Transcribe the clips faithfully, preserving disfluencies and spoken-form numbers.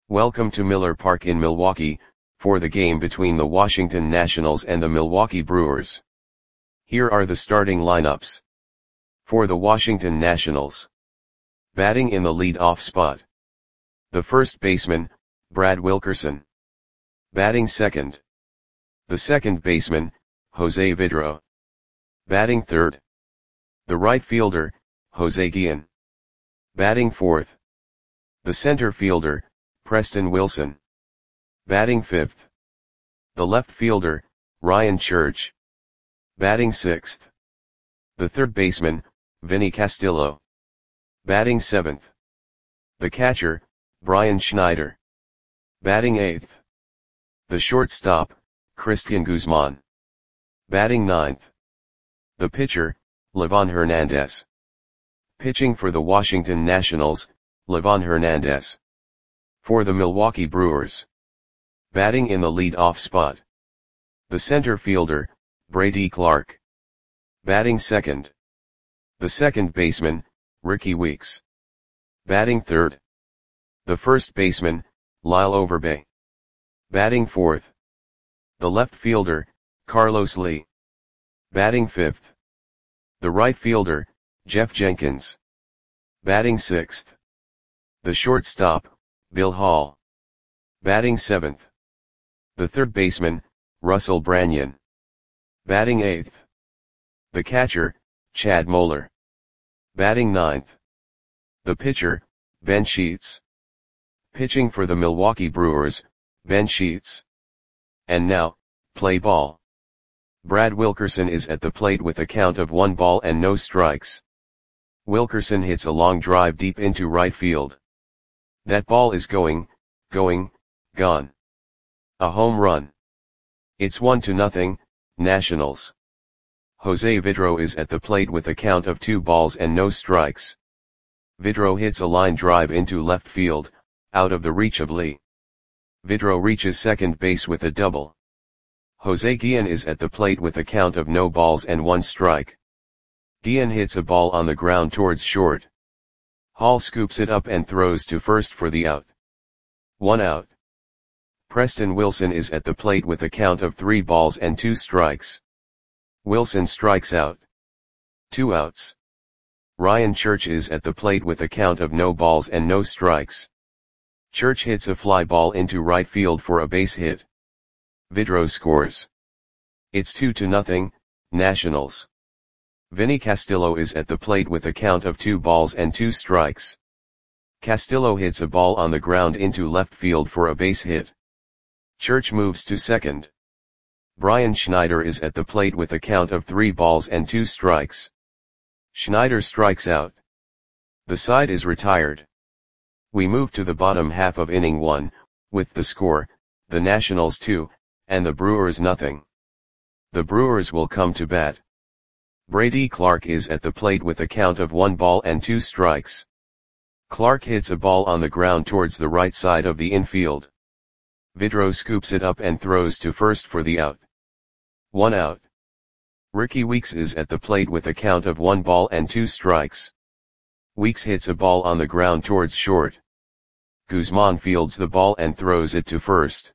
Welcome to Miller Park in Milwaukee, for the game between the Washington Nationals and the Milwaukee Brewers. Here are the starting lineups. For the Washington Nationals. Batting in the lead-off spot. The first baseman, Brad Wilkerson. Batting second. The second baseman, Jose Vidro. Batting third. The right fielder, Jose Guillen. Batting fourth. The center fielder, Preston Wilson. Batting fifth. The left fielder, Ryan Church. Batting sixth. The third baseman, Vinny Castillo. Batting seventh. The catcher, Brian Schneider. Batting eighth. The shortstop, Christian Guzman. Batting ninth. The pitcher, Livan Hernandez. Pitching for the Washington Nationals, Livan Hernandez. For the Milwaukee Brewers. Batting in the lead-off spot. The center fielder, Brady Clark. Batting second. The second baseman, Ricky Weeks. Batting third. The first baseman, Lyle Overbay. Batting fourth. The left fielder, Carlos Lee. Batting fifth. The right fielder, Jeff Jenkins. Batting sixth. The shortstop, Bill Hall. Batting seventh. The third baseman, Russell Branyan. Batting eighth. The catcher, Chad Moeller. Batting ninth. The pitcher, Ben Sheets. Pitching for the Milwaukee Brewers, Ben Sheets. And now, play ball. Brad Wilkerson is at the plate with a count of one ball and no strikes. Wilkerson hits a long drive deep into right field. That ball is going, going, gone. A home run. It's one to nothing, Nationals. Jose Vidro is at the plate with a count of two balls and no strikes. Vidro hits a line drive into left field, out of the reach of Lee. Vidro reaches second base with a double. Jose Guillen is at the plate with a count of no balls and one strike. Guillen hits a ball on the ground towards short. Hall scoops it up and throws to first for the out. One out. Preston Wilson is at the plate with a count of three balls and two strikes. Wilson strikes out. Two outs. Ryan Church is at the plate with a count of no balls and no strikes. Church hits a fly ball into right field for a base hit. Vidro scores. It's two to nothing, Nationals. Vinny Castillo is at the plate with a count of two balls and two strikes. Castillo hits a ball on the ground into left field for a base hit. Church moves to second. Brian Schneider is at the plate with a count of three balls and two strikes. Schneider strikes out. The side is retired. We move to the bottom half of inning one, with the score, the Nationals two, and the Brewers nothing. The Brewers will come to bat. Brady Clark is at the plate with a count of one ball and two strikes. Clark hits a ball on the ground towards the right side of the infield. Vidro scoops it up and throws to first for the out. One out. Ricky Weeks is at the plate with a count of one ball and two strikes. Weeks hits a ball on the ground towards short. Guzman fields the ball and throws it to first.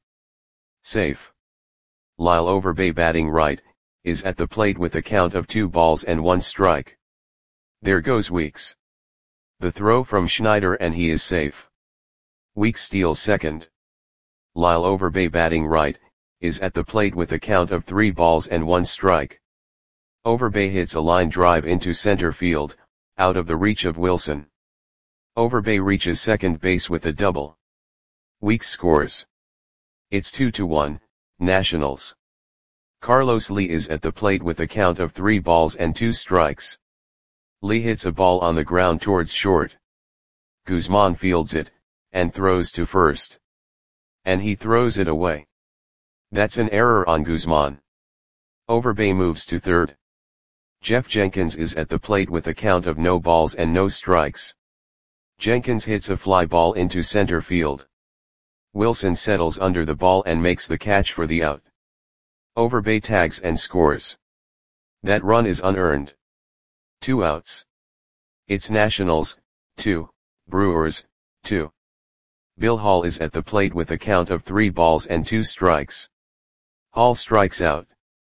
Safe. Lyle Overbay, batting right, is at the plate with a count of two balls and one strike. There goes Weeks. The throw from Schneider and he is safe. Weeks steals second. Lyle Overbay, batting right, is at the plate with a count of three balls and one strike. Overbay hits a line drive into center field, out of the reach of Wilson. Overbay reaches second base with a double. Weeks scores. It's two to one, Nationals. Carlos Lee is at the plate with a count of three balls and two strikes. Lee hits a ball on the ground towards short. Guzman fields it, and throws to first. And he throws it away. That's an error on Guzman. Overbay moves to third. Jeff Jenkins is at the plate with a count of no balls and no strikes. Jenkins hits a fly ball into center field. Wilson settles under the ball and makes the catch for the out. Overbay tags and scores. That run is unearned. Two outs. It's Nationals, two, Brewers, two. Bill Hall is at the plate with a count of three balls and two strikes. Hall strikes out.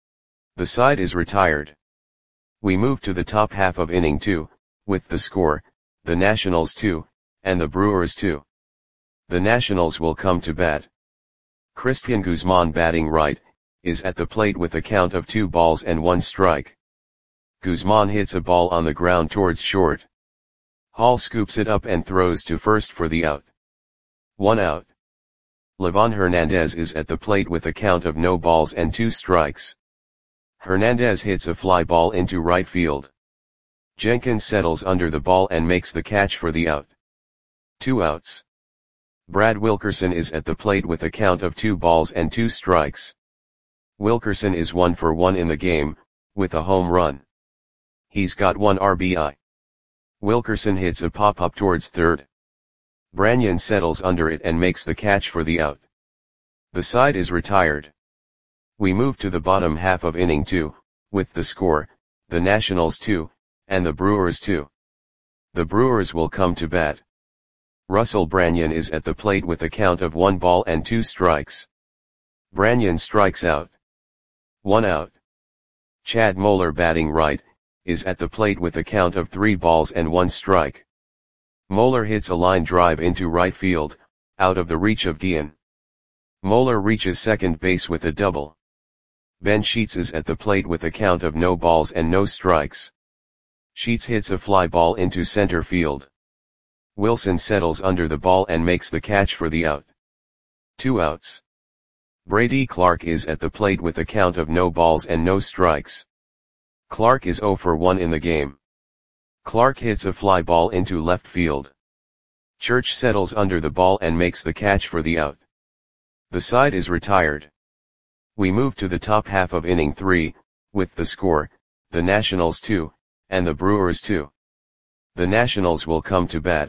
The side is retired. We move to the top half of inning two, with the score, the Nationals two, and the Brewers two. The Nationals will come to bat. Christian Guzman, batting right, is at the plate with a count of two balls and one strike. Guzman hits a ball on the ground towards short. Hall scoops it up and throws to first for the out. One out. Livan Hernandez is at the plate with a count of no balls and two strikes. Hernandez hits a fly ball into right field. Jenkins settles under the ball and makes the catch for the out. Two outs. Brad Wilkerson is at the plate with a count of two balls and two strikes. Wilkerson is one for one in the game, with a home run. He's got one R B I. Wilkerson hits a pop-up towards third. Branyan settles under it and makes the catch for the out. The side is retired. We move to the bottom half of inning two, with the score, the Nationals two, and the Brewers two. The Brewers will come to bat. Russell Branyan is at the plate with a count of one ball and two strikes. Branyan strikes out. One out. Chad Moeller, batting right, is at the plate with a count of three balls and one strike. Moeller hits a line drive into right field, out of the reach of Guillen. Moeller reaches second base with a double. Ben Sheets is at the plate with a count of no balls and no strikes. Sheets hits a fly ball into center field. Wilson settles under the ball and makes the catch for the out. Two outs. Brady Clark is at the plate with a count of no balls and no strikes. Clark is zero for one in the game. Clark hits a fly ball into left field. Church settles under the ball and makes the catch for the out. The side is retired. We move to the top half of inning three, with the score, the Nationals two, and the Brewers two. The Nationals will come to bat.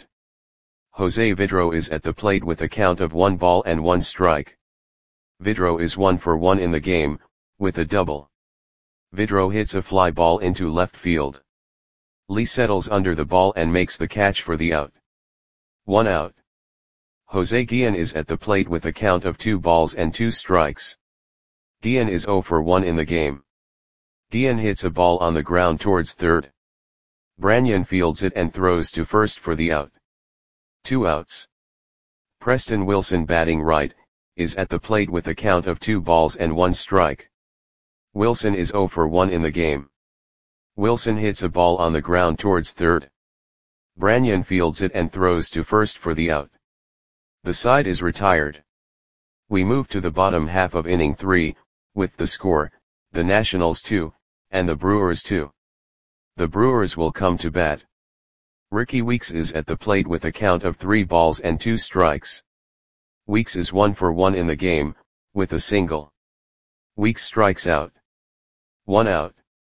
Jose Vidro is at the plate with a count of one ball and one strike. Vidro is one for one in the game, with a double. Vidro hits a fly ball into left field. Lee settles under the ball and makes the catch for the out. One out. Jose Guillen is at the plate with a count of two balls and two strikes. Guillen is zero for one in the game. Guillen hits a ball on the ground towards third. Branyan fields it and throws to first for the out. Two outs. Preston Wilson, batting right, is at the plate with a count of two balls and one strike. Wilson is zero for one in the game. Wilson hits a ball on the ground towards third. Branyan fields it and throws to first for the out. The side is retired. We move to the bottom half of inning three, with the score, the Nationals two, and the Brewers two. The Brewers will come to bat. Ricky Weeks is at the plate with a count of three balls and two strikes. Weeks is one for one in the game, with a single. Weeks strikes out. One out.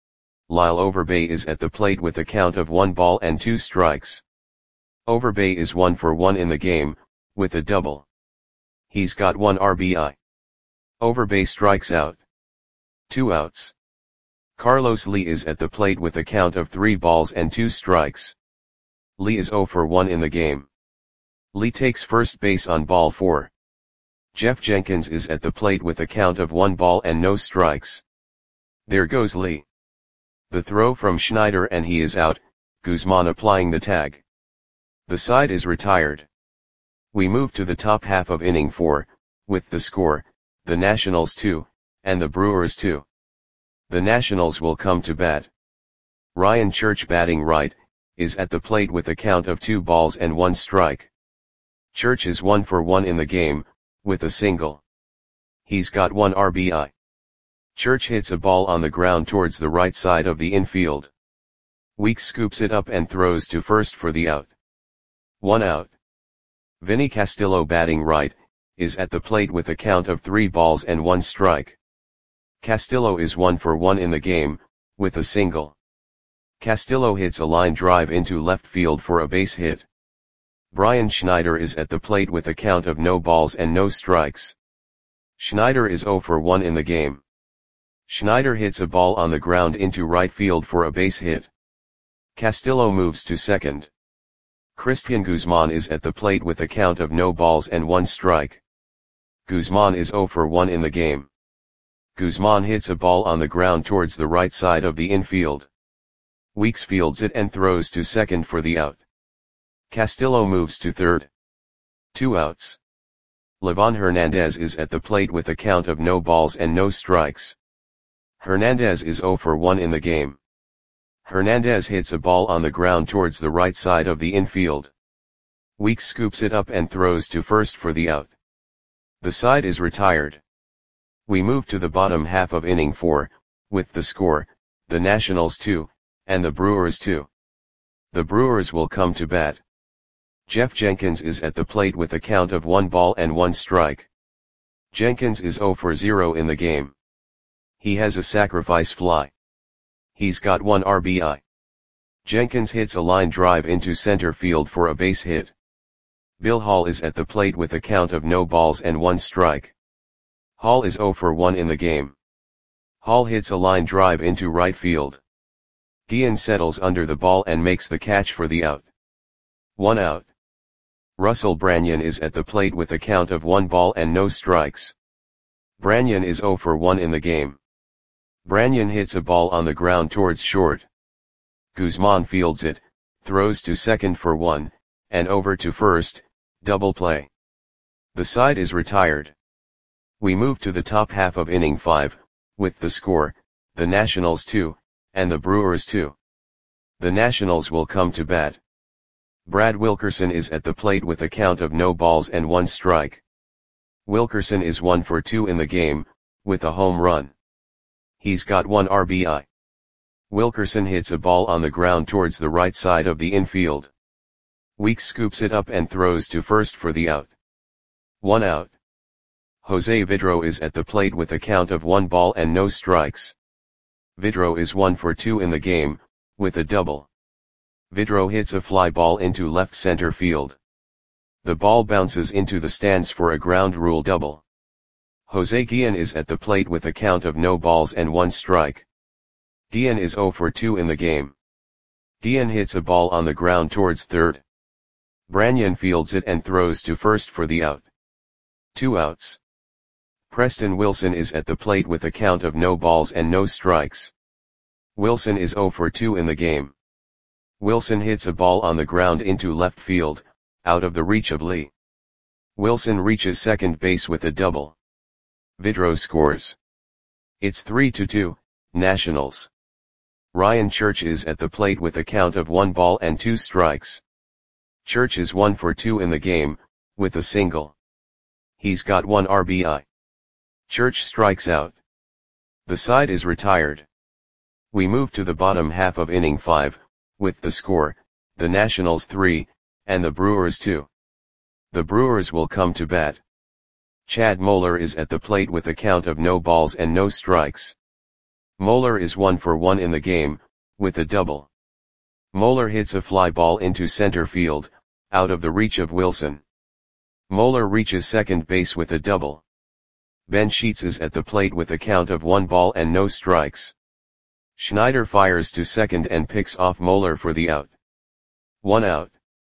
Lyle Overbay is at the plate with a count of one ball and two strikes. Overbay is one for one in the game, with a double. He's got one R B I. Overbay strikes out. Two outs. Carlos Lee is at the plate with a count of three balls and two strikes. Lee is zero for one in the game. Lee takes first base on ball four. Jeff Jenkins is at the plate with a count of one ball and no strikes. There goes Lee. The throw from Schneider and he is out, Guzman applying the tag. The side is retired. We move to the top half of inning four, with the score, the Nationals two, and the Brewers two. The Nationals will come to bat. Ryan Church, batting right, is at the plate with a count of two balls and one strike. Church is one for one in the game, with a single. He's got one R B I. Church hits a ball on the ground towards the right side of the infield. Weeks scoops it up and throws to first for the out. One out. Vinny Castillo, batting right, is at the plate with a count of three balls and one strike. Castillo is one for one in the game, with a single. Castillo hits a line drive into left field for a base hit. Brian Schneider is at the plate with a count of no balls and no strikes. Schneider is zero for one in the game. Schneider hits a ball on the ground into right field for a base hit. Castillo moves to second. Christian Guzman is at the plate with a count of no balls and one strike. Guzman is zero for one in the game. Guzman hits a ball on the ground towards the right side of the infield. Weeks fields it and throws to second for the out. Castillo moves to third. Two outs. Livan Hernandez is at the plate with a count of no balls and no strikes. Hernandez is zero for one in the game. Hernandez hits a ball on the ground towards the right side of the infield. Weeks scoops it up and throws to first for the out. The side is retired. We move to the bottom half of inning four, with the score, the Nationals two, and the Brewers two. The Brewers will come to bat. Jeff Jenkins is at the plate with a count of one ball and one strike. Jenkins is zero for zero in the game. He has a sacrifice fly. He's got one R B I. Jenkins hits a line drive into center field for a base hit. Bill Hall is at the plate with a count of no balls and one strike. Hall is zero for one in the game. Hall hits a line drive into right field. Guillen settles under the ball and makes the catch for the out. One out. Russell Branyan is at the plate with a count of one ball and no strikes. Branyan is zero for one in the game. Branyan hits a ball on the ground towards short. Guzman fields it, throws to second for one, and over to first, double play. The side is retired. We move to the top half of inning five, with the score, the Nationals two, and the Brewers two. The Nationals will come to bat. Brad Wilkerson is at the plate with a count of no balls and one strike. Wilkerson is one for two in the game, with a home run. He's got one R B I. Wilkerson hits a ball on the ground towards the right side of the infield. Weeks scoops it up and throws to first for the out. One out. Jose Vidro is at the plate with a count of one ball and no strikes. Vidro is one for two in the game, with a double. Vidro hits a fly ball into left center field. The ball bounces into the stands for a ground rule double. Jose Guillen is at the plate with a count of no balls and one strike. Guillen is zero for two in the game. Guillen hits a ball on the ground towards third. Branyan fields it and throws to first for the out. Two outs. Preston Wilson is at the plate with a count of no balls and no strikes. Wilson is zero for two in the game. Wilson hits a ball on the ground into left field, out of the reach of Lee. Wilson reaches second base with a double. Vidro scores. It's three to two, Nationals. Ryan Church is at the plate with a count of one ball and two strikes. Church is one for two in the game, with a single. He's got one R B I. Church strikes out. The side is retired. We move to the bottom half of inning five, with the score, the Nationals three, and the Brewers two. The Brewers will come to bat. Chad Moeller is at the plate with a count of no balls and no strikes. Moeller is one for one in the game, with a double. Moeller hits a fly ball into center field, out of the reach of Wilson. Moeller reaches second base with a double. Ben Sheets is at the plate with a count of one ball and no strikes. Schneider fires to second and picks off Moeller for the out. One out.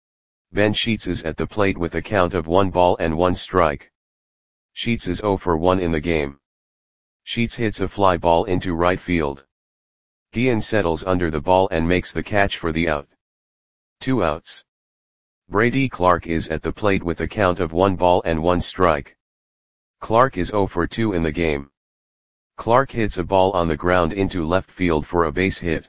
Ben Sheets is at the plate with a count of one ball and one strike. Sheets is zero for one in the game. Sheets hits a fly ball into right field. Guillen settles under the ball and makes the catch for the out. Two outs. Brady Clark is at the plate with a count of one ball and one strike. Clark is zero for two in the game. Clark hits a ball on the ground into left field for a base hit.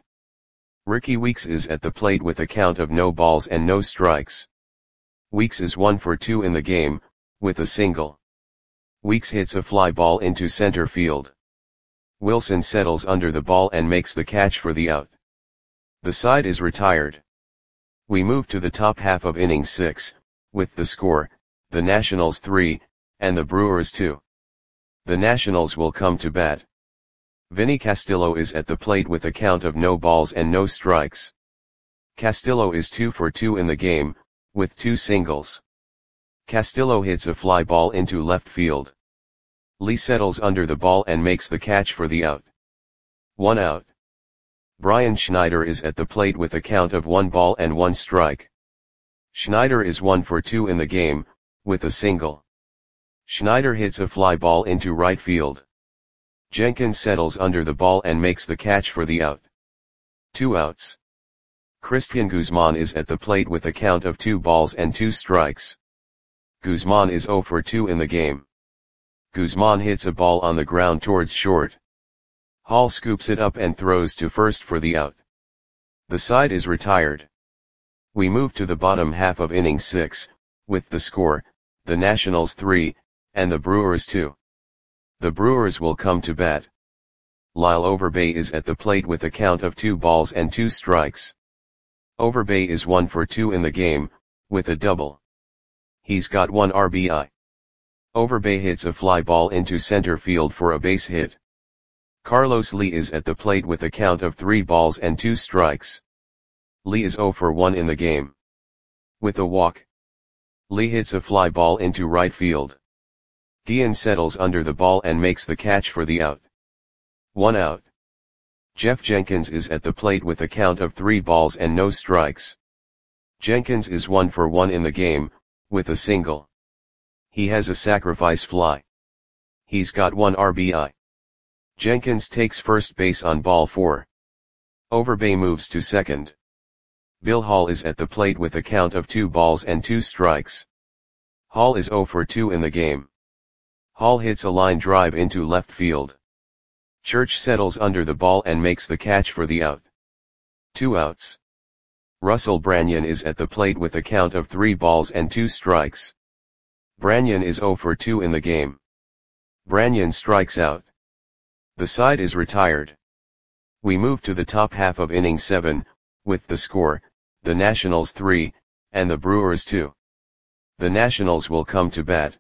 Ricky Weeks is at the plate with a count of no balls and no strikes. Weeks is one for two in the game, with a single. Weeks hits a fly ball into center field. Wilson settles under the ball and makes the catch for the out. The side is retired. We move to the top half of inning six, with the score, the Nationals three, and the Brewers two. The Nationals will come to bat. Vinny Castillo is at the plate with a count of no balls and no strikes. Castillo is two for two in the game, with two singles. Castillo hits a fly ball into left field. Lee settles under the ball and makes the catch for the out. One out. Brian Schneider is at the plate with a count of one ball and one strike. Schneider is one for two in the game, with a single. Schneider hits a fly ball into right field. Jenkins settles under the ball and makes the catch for the out. Two outs. Christian Guzman is at the plate with a count of two balls and two strikes. Guzman is zero for two in the game. Guzman hits a ball on the ground towards short. Hall scoops it up and throws to first for the out. The side is retired. We move to the bottom half of inning six, with the score, the Nationals three, and the Brewers two. The Brewers will come to bat. Lyle Overbay is at the plate with a count of two balls and two strikes. Overbay is one for two in the game, with a double. He's got one R B I. Overbay hits a fly ball into center field for a base hit. Carlos Lee is at the plate with a count of three balls and two strikes. Lee is zero for one in the game. With a walk. Lee hits a fly ball into right field. Guillen settles under the ball and makes the catch for the out. One out. Jeff Jenkins is at the plate with a count of three balls and no strikes. Jenkins is one for one in the game, with a single. He has a sacrifice fly. He's got one R B I. Jenkins takes first base on ball four. Overbay moves to second. Bill Hall is at the plate with a count of two balls and two strikes. Hall is zero for two in the game. Hall hits a line drive into left field. Church settles under the ball and makes the catch for the out. Two outs. Russell Branyan is at the plate with a count of three balls and two strikes. Branyan is zero for two in the game. Branyan strikes out. The side is retired. We move to the top half of inning seven, with the score, the Nationals three, and the Brewers two. The Nationals will come to bat.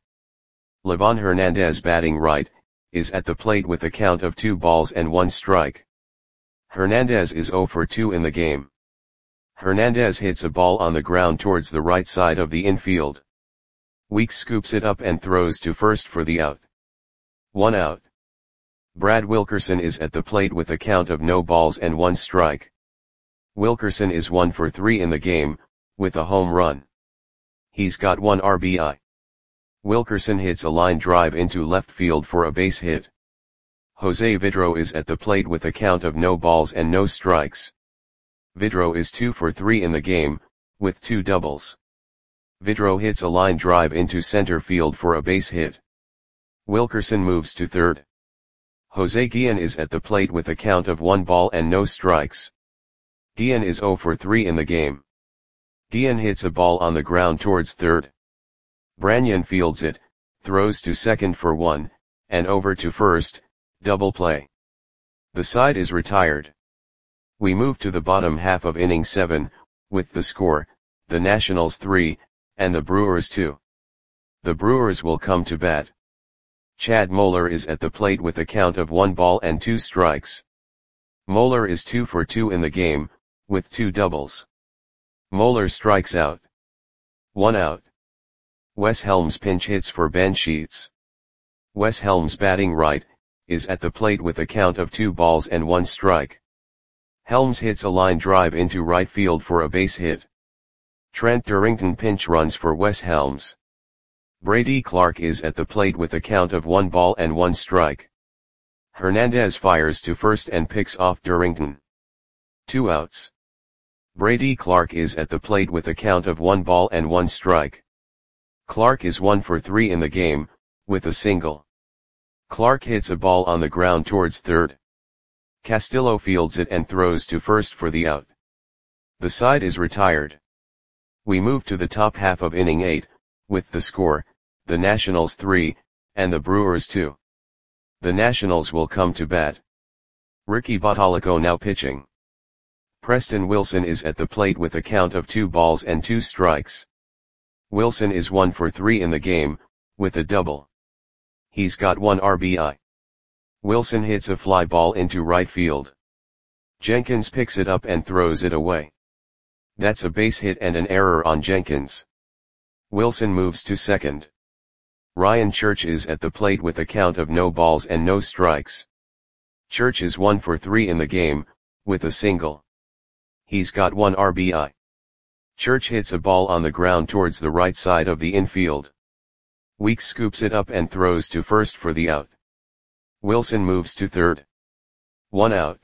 Livan Hernandez, batting right, is at the plate with a count of two balls and one strike. Hernandez is zero for two in the game. Hernandez hits a ball on the ground towards the right side of the infield. Weeks scoops it up and throws to first for the out. One out. Brad Wilkerson is at the plate with a count of no balls and one strike. Wilkerson is one for three in the game, with a home run. He's got one R B I. Wilkerson hits a line drive into left field for a base hit. Jose Vidro is at the plate with a count of no balls and no strikes. Vidro is two for three in the game, with two doubles. Vidro hits a line drive into center field for a base hit. Wilkerson moves to third. Jose Guillen is at the plate with a count of one ball and no strikes. Guillen is zero for three in the game. Guillen hits a ball on the ground towards third. Branyan fields it, throws to second for one, and over to first, double play. The side is retired. We move to the bottom half of inning seven, with the score, the Nationals three, and the Brewers two. The Brewers will come to bat. Chad Moeller is at the plate with a count of one ball and two strikes. Moeller is two for two in the game, with two doubles. Moeller strikes out. One out. Wes Helms pinch hits for Ben Sheets. Wes Helms, batting right, is at the plate with a count of two balls and one strike. Helms hits a line drive into right field for a base hit. Trent Durrington pinch runs for Wes Helms. Brady Clark is at the plate with a count of one ball and one strike. Hernandez fires to first and picks off Durrington. Two outs. Brady Clark is at the plate with a count of one ball and one strike. Clark is one for three in the game, with a single. Clark hits a ball on the ground towards third. Castillo fields it and throws to first for the out. The side is retired. We move to the top half of inning eight, with the score, the Nationals three, and the Brewers two. The Nationals will come to bat. Ricky Bottalico now pitching. Preston Wilson is at the plate with a count of two balls and two strikes. Wilson is one for three in the game, with a double. He's got one R B I. Wilson hits a fly ball into right field. Jenkins picks it up and throws it away. That's a base hit and an error on Jenkins. Wilson moves to second. Ryan Church is at the plate with a count of no balls and no strikes. Church is one for three in the game, with a single. He's got one R B I. Church hits a ball on the ground towards the right side of the infield. Weeks scoops it up and throws to first for the out. Wilson moves to third. One out.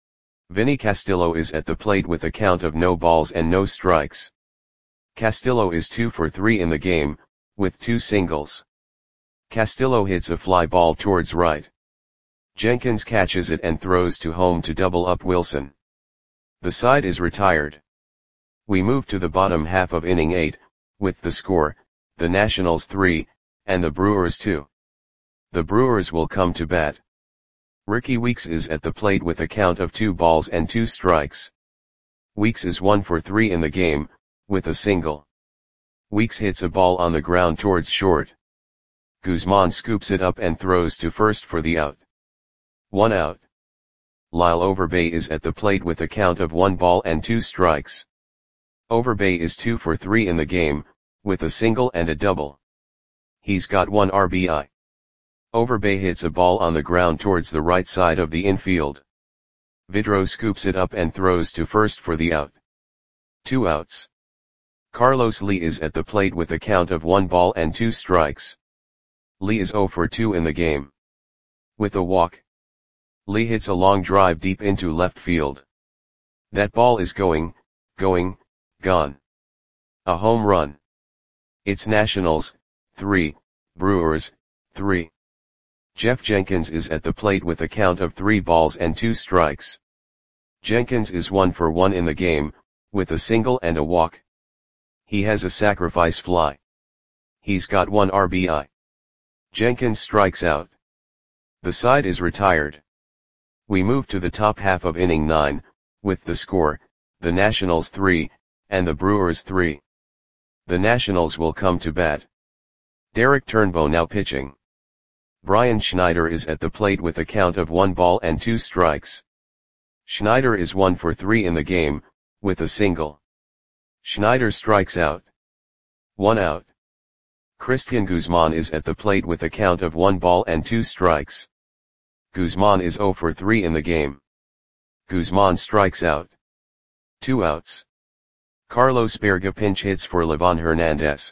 Vinny Castillo is at the plate with a count of no balls and no strikes. Castillo is two for three in the game, with two singles. Castillo hits a fly ball towards right. Jenkins catches it and throws to home to double up Wilson. The side is retired. We move to the bottom half of inning eight, with the score, the Nationals three, and the Brewers two. The Brewers will come to bat. Ricky Weeks is at the plate with a count of two balls and two strikes. Weeks is one for three in the game, with a single. Weeks hits a ball on the ground towards short. Guzman scoops it up and throws to first for the out. One out. Lyle Overbay is at the plate with a count of one ball and two strikes. Overbay is two for three in the game, with a single and a double. He's got one R B I. Overbay hits a ball on the ground towards the right side of the infield. Vidro scoops it up and throws to first for the out. Two outs. Carlos Lee is at the plate with a count of one ball and two strikes. Lee is zero for two in the game. With a walk. Lee hits a long drive deep into left field. That ball is going, going, gone. A home run. It's Nationals, three, Brewers, three. Jeff Jenkins is at the plate with a count of three balls and two strikes. Jenkins is one for one in the game, with a single and a walk. He has a sacrifice fly. He's got one R B I. Jenkins strikes out. The side is retired. We move to the top half of inning nine, with the score, the Nationals three, and the Brewers three. The Nationals will come to bat. Derek Turnbow now pitching. Brian Schneider is at the plate with a count of one ball and two strikes. Schneider is one for three in the game, with a single. Schneider strikes out. One out. Christian Guzman is at the plate with a count of one ball and two strikes. Guzman is zero for three in the game. Guzman strikes out. Two outs. Carlos Berga pinch hits for Livan Hernandez.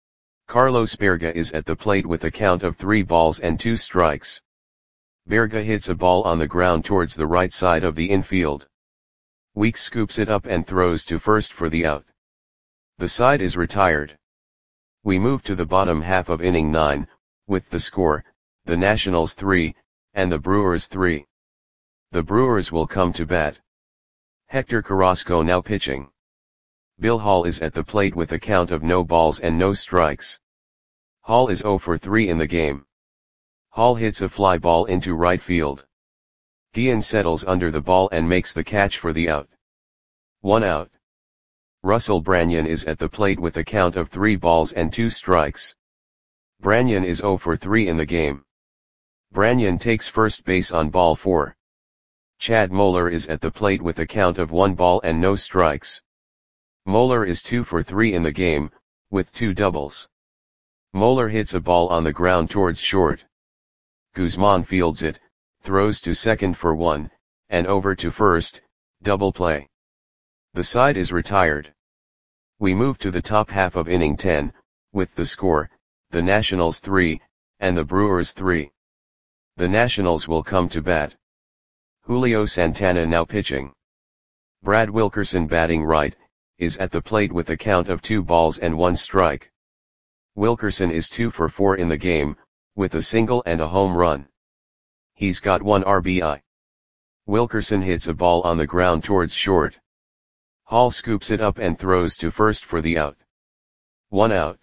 Carlos Berga is at the plate with a count of three balls and two strikes. Berga hits a ball on the ground towards the right side of the infield. Weeks scoops it up and throws to first for the out. The side is retired. We move to the bottom half of inning nine, with the score, the Nationals three, and the Brewers three. The Brewers will come to bat. Hector Carrasco now pitching. Bill Hall is at the plate with a count of no balls and no strikes. Hall is zero for three in the game. Hall hits a fly ball into right field. Guillen settles under the ball and makes the catch for the out. One out. Russell Branyan is at the plate with a count of three balls and two strikes. Branyan is zero for three in the game. Branyan takes first base on ball four. Chad Moeller is at the plate with a count of one ball and no strikes. Moeller is two for three in the game, with two doubles. Moeller hits a ball on the ground towards short. Guzman fields it, throws to second for one, and over to first, double play. The side is retired. We move to the top half of inning ten, with the score, the Nationals three, and the Brewers three. The Nationals will come to bat. Julio Santana now pitching. Brad Wilkerson batting right, is at the plate with a count of two balls and one strike. Wilkerson is two for four in the game, with a single and a home run. He's got one R B I. Wilkerson hits a ball on the ground towards short. Hall scoops it up and throws to first for the out. One out.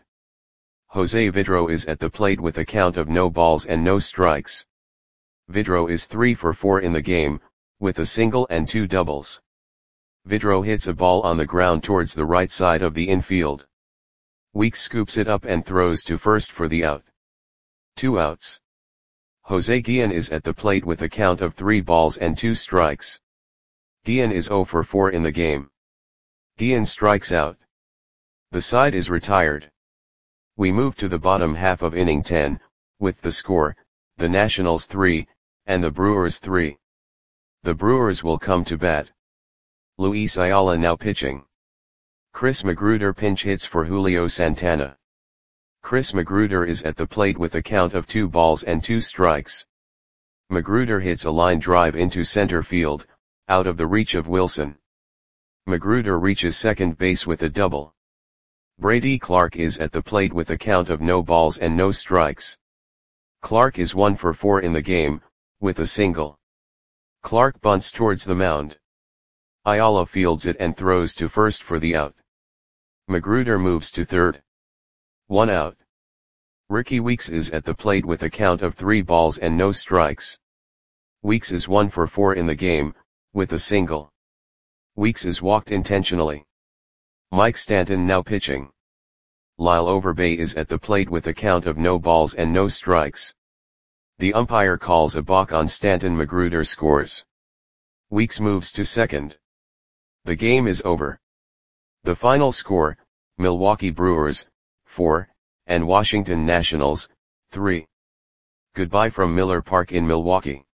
Jose Vidro is at the plate with a count of no balls and no strikes. Vidro is three for four in the game, with a single and two doubles. Vidro hits a ball on the ground towards the right side of the infield. Weeks scoops it up and throws to first for the out. Two outs. Jose Guillen is at the plate with a count of three balls and two strikes. Guillen is zero for four in the game. Guillen strikes out. The side is retired. We move to the bottom half of inning ten, with the score, the Nationals three, and the Brewers three. The Brewers will come to bat. Luis Ayala now pitching. Chris Magruder pinch hits for Julio Santana. Chris Magruder is at the plate with a count of two balls and two strikes. Magruder hits a line drive into center field, out of the reach of Wilson. Magruder reaches second base with a double. Brady Clark is at the plate with a count of no balls and no strikes. Clark is one for four in the game, with a single. Clark bunts towards the mound. Ayala fields it and throws to first for the out. Magruder moves to third. One out. Ricky Weeks is at the plate with a count of three balls and no strikes. Weeks is one for four in the game, with a single. Weeks is walked intentionally. Mike Stanton now pitching. Lyle Overbay is at the plate with a count of no balls and no strikes. The umpire calls a balk on Stanton. Magruder scores. Weeks moves to second. The game is over. The final score, Milwaukee Brewers, four, and Washington Nationals, three. Goodbye from Miller Park in Milwaukee.